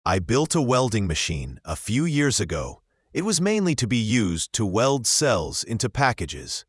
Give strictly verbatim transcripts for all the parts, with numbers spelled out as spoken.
I built a welding machine a few years ago. It was mainly to be used to weld cells into packages.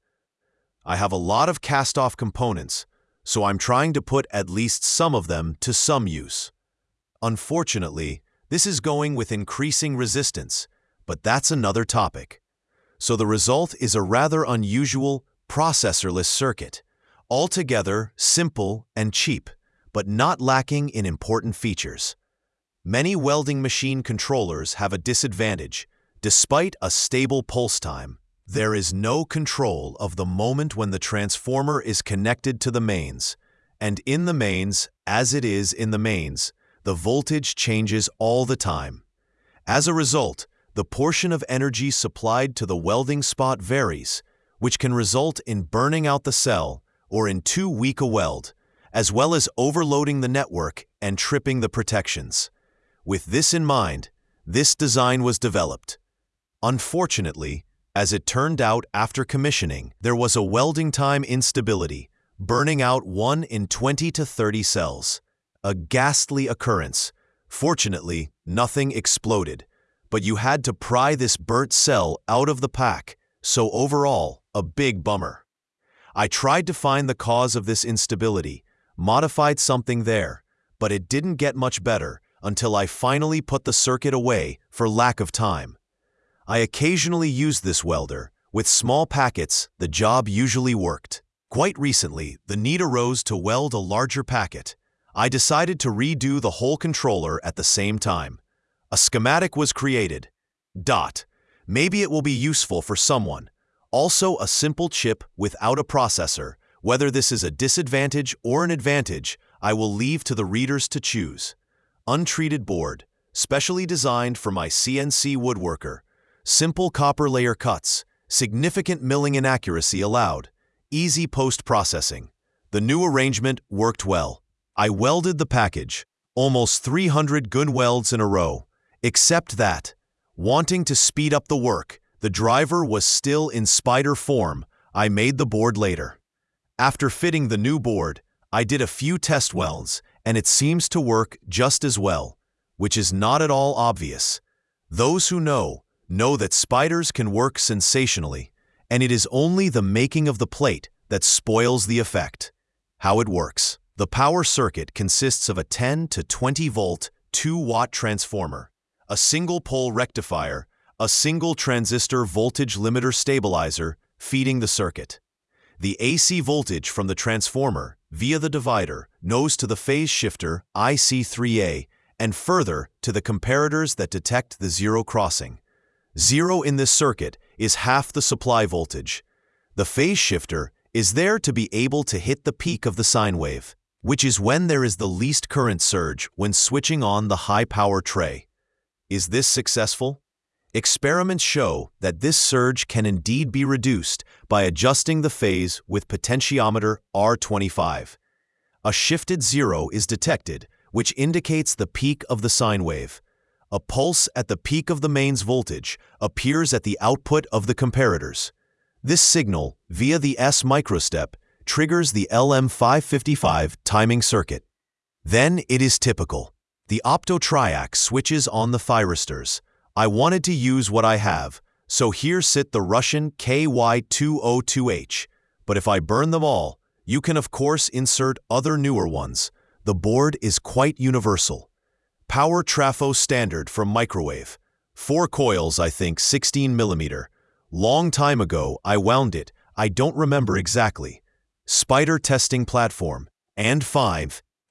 I have a lot of cast-off components, so I'm trying to put at least some of them to some use. Unfortunately, this is going with increasing resistance, but that's another topic. So the result is a rather unusual processorless circuit, altogether simple and cheap, but not lacking in important features. Many welding machine controllers have a disadvantage. Despite a stable pulse time, there is no control of the moment when the transformer is connected to the mains, and in the mains, as it is in the mains, the voltage changes all the time. As a result, the portion of energy supplied to the welding spot varies, which can result in burning out the cell or in too weak a weld, as well as overloading the network and tripping the protections. With this in mind, this design was developed. Unfortunately, as it turned out after commissioning, there was a welding time instability, burning out one in twenty to thirty cells. A ghastly occurrence. Fortunately, nothing exploded, but you had to pry this burnt cell out of the pack, so overall, a big bummer. I tried to find the cause of this instability, modified something there, but it didn't get much better until I finally put the circuit away for lack of time. I occasionally used this welder. With small packets, the job usually worked. Quite recently, the need arose to weld a larger packet. I decided to redo the whole controller at the same time. A schematic was created. Dot. Maybe it will be useful for someone. Also, a simple chip without a processor. Whether this is a disadvantage or an advantage, I will leave to the readers to choose. Untreated board, specially designed for my C N C woodworker. Simple copper layer cuts, significant milling inaccuracy allowed, easy post-processing. The new arrangement worked well. I welded the package, almost three hundred good welds in a row, except that, wanting to speed up the work, the driver was still in spider form. I made the board later. After fitting the new board, I did a few test welds, and it seems to work just as well, which is not at all obvious. Those who know, know that spiders can work sensationally, and it is only the making of the plate that spoils the effect. How it works. The power circuit consists of a ten to twenty volt, two watt transformer, a single pole rectifier, a single transistor voltage limiter stabilizer feeding the circuit. The A C voltage from the transformer, via the divider, goes to the phase shifter I C three A and further to the comparators that detect the zero crossing. Zero in this circuit is half the supply voltage. The phase shifter is there to be able to hit the peak of the sine wave, which is when there is the least current surge when switching on the high-power tray. Is this successful? Experiments show that this surge can indeed be reduced by adjusting the phase with potentiometer R twenty-five. A shifted zero is detected, which indicates the peak of the sine wave. A pulse at the peak of the mains voltage appears at the output of the comparators. This signal, via the S microstep, triggers the L M five fifty-five timing circuit. Then it is typical. The optotriac switches on the thyristors. I wanted to use what I have, so here sit the Russian K Y two oh two H. But if I burn them all, you can of course insert other newer ones. The board is quite universal. Power trafo standard from microwave. Four coils, I think sixteen millimeter. Long time ago I wound it, I don't remember exactly. Spider testing platform. And five,